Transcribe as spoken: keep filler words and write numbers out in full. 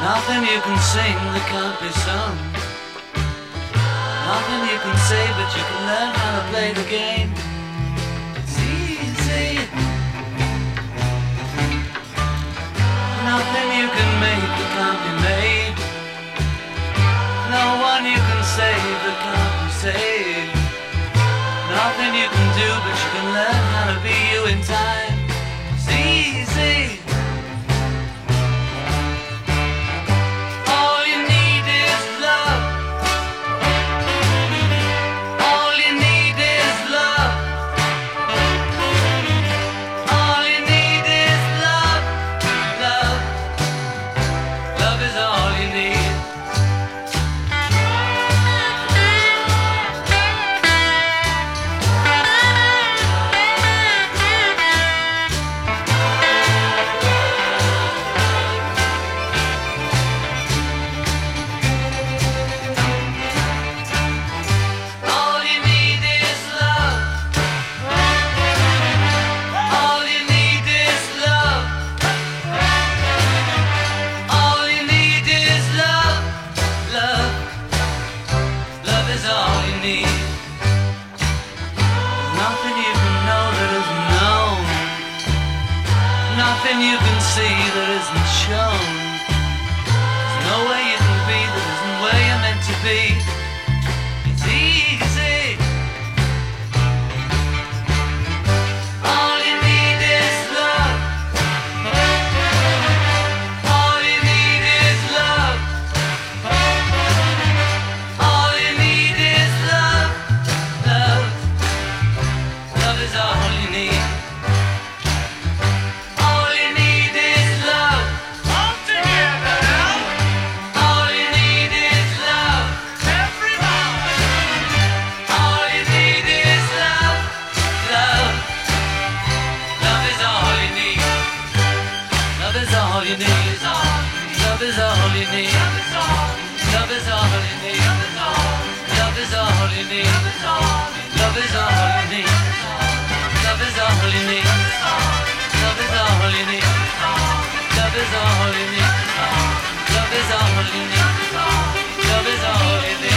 Nothing you can sing that can't be sung. Nothing you can say, but you can learn how to play the game. It's easy. Nothing you can make that can't be made. No one you can save that can't be saved. Nothing you can do, but you can learn how to be you in time. It's easy. All you need is love. All you need is love. All you need is love. Love. Love is all you need. All you need is love. All you need is love. All you need is love. Love. Love is all you need. There's nothing you can know that isn't known. Nothing you can see that isn't shown. There's no way you can be that isn't where you're meant to be. It's easy. All you need is love. All you need is love. All you need is love. Love. Love is all you need. All you need is love. All together now. All you need is love. Everybody. All you need is love. Love. Love is all you need. Love is all you need. Love is all you need. Love is all you need. Love is all you need. Love is all you need. Love is all you need. Love is all you need. Love is all you need. Love is all you need. Love is all you need.